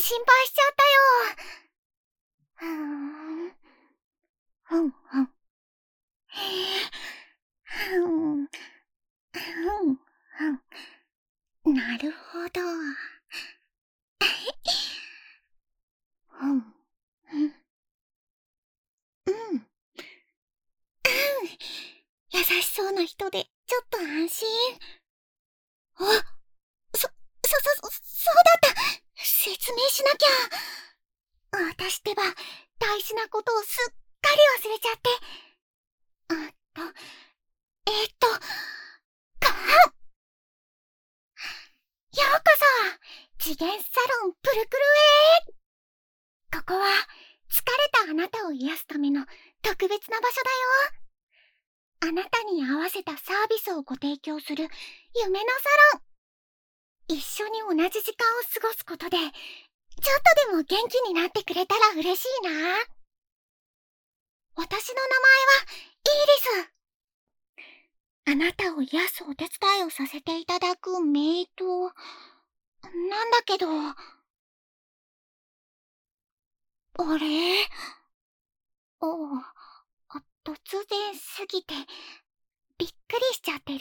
心配しちゃったよ。ふんふん。ふん。ふんふん。なるほど。ふん。ふん。うん。優しそうな人で、ちょっと安心。あ、そうだった。説明しなきゃ。私ってば、大事なことをすっかり忘れちゃって。かようこそ、次元サロンプルクルへ。ここは、疲れたあなたを癒すための特別な場所だよ。あなたに合わせたサービスをご提供する夢のサロン。一緒に同じ時間を過ごすことで、ちょっとでも元気になってくれたら嬉しいな。私の名前は、イーリス。あなたを癒すお手伝いをさせていただくメイド、なんだけど、あれ？突然すぎて、びっくりしちゃってる？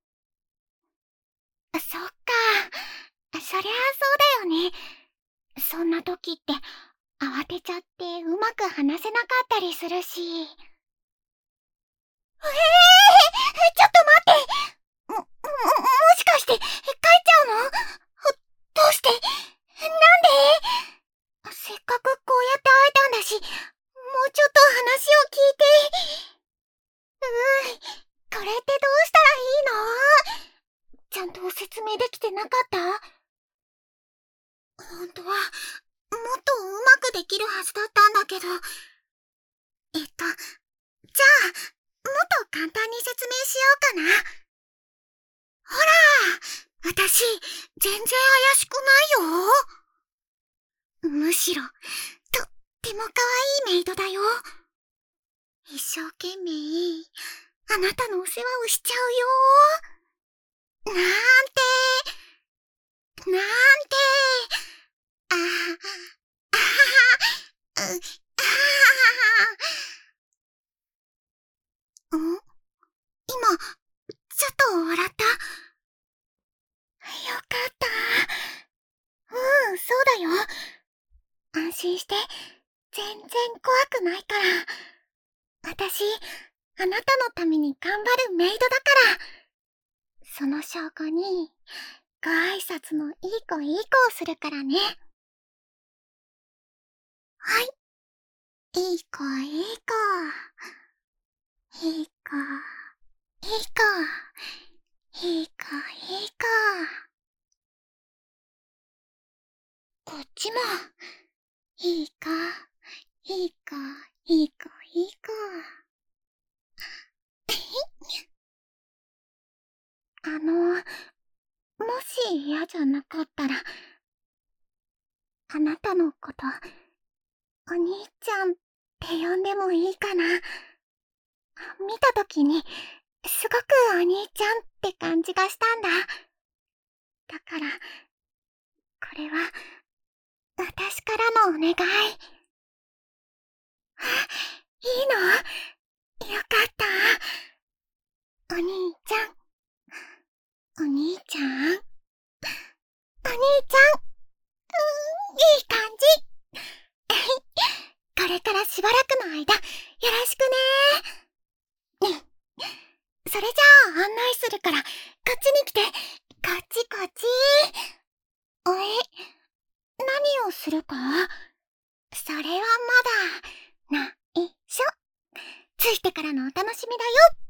そっか。そりゃあそうだよね。そんな時って、慌てちゃってうまく話せなかったりするし。ちょっと待って。もしかして、帰っちゃうの？どうして？なんで？せっかくこうやって会えたんだし、もうちょっと話を聞いて。これってどうしたらいいの？ちゃんと説明できてなかった？本当は、もっとうまくできるはずだったんだけど。じゃあ、もっと簡単に説明しようかな。ほら、私、全然怪しくないよ。むしろ、とっても可愛いメイドだよ。一生懸命、あなたのお世話をしちゃうよ。なんて、あはは、今、ちょっと笑った？よかった。そうだよ。安心して、全然怖くないから。私、あなたのために頑張るメイドだから。その証拠に、ご挨拶のいい子をするからね。はい。いい子。いい子。こっちも、いい子。もし嫌じゃなかったら、あなたのこと、お兄ちゃんって呼んでもいいかな。見たときに、すごくお兄ちゃんって感じがしたんだ。だから、これは、私からのお願い。いいの？よかった。お兄ちゃん。いい感じ。これからしばらくの間、よろしくね。それじゃあ案内するから、こっちに来て。こっち。何をするか？それはまだ、内緒。ついてからのお楽しみだよ。